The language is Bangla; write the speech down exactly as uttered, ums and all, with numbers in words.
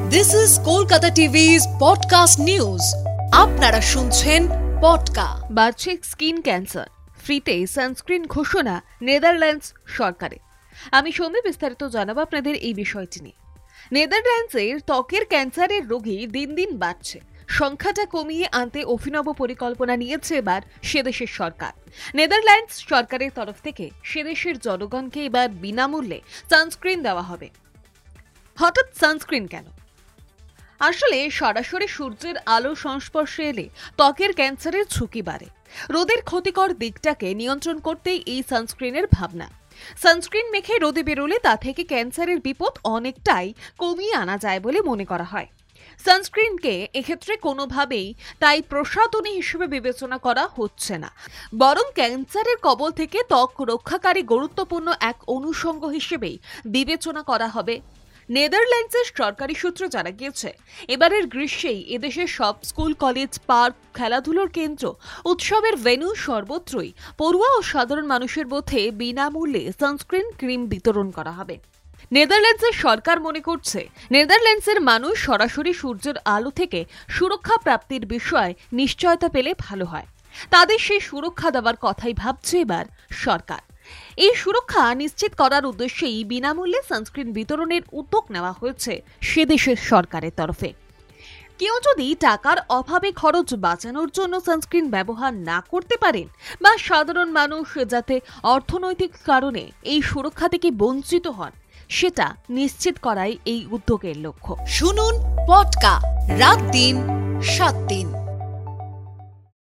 This is Kolkata টিভি's podcast news. আপনারা শুনছেন পডকা। বার্ষিক স্কিন ক্যান্সার ফ্রিতে সানস্ক্রিন ঘোষণা নেদারল্যান্ডস সরকারের। আমি সৌমি বিস্তারিত জানাবো আপনাদের এই বিষয়টি নিয়ে। নেদারল্যান্ডসের ত্বকের ক্যান্সারের রোগী দিন দিন বাড়ছে। সংখ্যাটা কমিয়ে আনতে অভিনব পরিকল্পনা নিয়েছে এবার সেদেশের সরকার। নেদারল্যান্ডস সরকারের তরফ থেকে সেদেশের জনগণকে এবার বিনামূল্যে সানস্ক্রিন দেওয়া হবে। হঠাৎ সানস্ক্রিন কেন? আসলে সরাসরি সূর্যের আলো সংস্পর্শে এলে ত্বকের ক্যান্সারের ঝুঁকি বাড়ে। রোদের ক্ষতিকর দিকটাকে নিয়ন্ত্রণ করতেই এই সানস্ক্রিনের ভাবনা। সানস্ক্রিন মেখে রোদে বেরোলে তা থেকে ক্যান্সারের বিপদ অনেকটাই কমিয়ে আনা যায় বলে মনে করা হয়। সানস্ক্রিনকে এক্ষেত্রে কোনোভাবেই তাই প্রসাধনী হিসেবে বিবেচনা করা হচ্ছে না, বরং ক্যান্সারের কবল থেকে ত্বক রক্ষাকারী গুরুত্বপূর্ণ এক অনুষঙ্গ হিসেবেই বিবেচনা করা হবে। নেদারল্যান্ডসের সরকারি সূত্রে জানা গিয়েছে, এবারের গ্রীষ্মেই এদেশের সব স্কুল, কলেজ, পার্ক, খেলাধুলোর কেন্দ্র, উৎসবের ভেন্যু সর্বত্রই পড়ুয়া ও সাধারণ মানুষের মধ্যে বিনামূল্যে সানস্ক্রিন ক্রিম বিতরণ করা হবে। নেদারল্যান্ডসের সরকার মনে করছে, নেদারল্যান্ডসের মানুষ সরাসরি সূর্যের আলো থেকে সুরক্ষা প্রাপ্তির বিষয়ে নিশ্চয়তা পেলে ভালো হয়। তাদের সেই সুরক্ষা দেওয়ার কথাই ভাবছে এবার সরকার। এই সুরক্ষা নিশ্চিত করার উদ্দেশ্যেই বিনামূল্যে সানস্ক্রিন বিতরণের উদ্যোগ নেওয়া হয়েছে সে দেশের সরকারের তরফে। কেউ যদি টাকার অভাবে খরচ বাঁচানোর জন্য সানস্ক্রিন ব্যবহার না করতে পারেন বা সাধারণ মানুষ যাতে অর্থনৈতিক কারণে এই সুরক্ষা থেকে বঞ্চিত হন, সেটা নিশ্চিত করাই এই উদ্যোগের লক্ষ্য। শুনুন পডকা রাত দিন সাত দিন।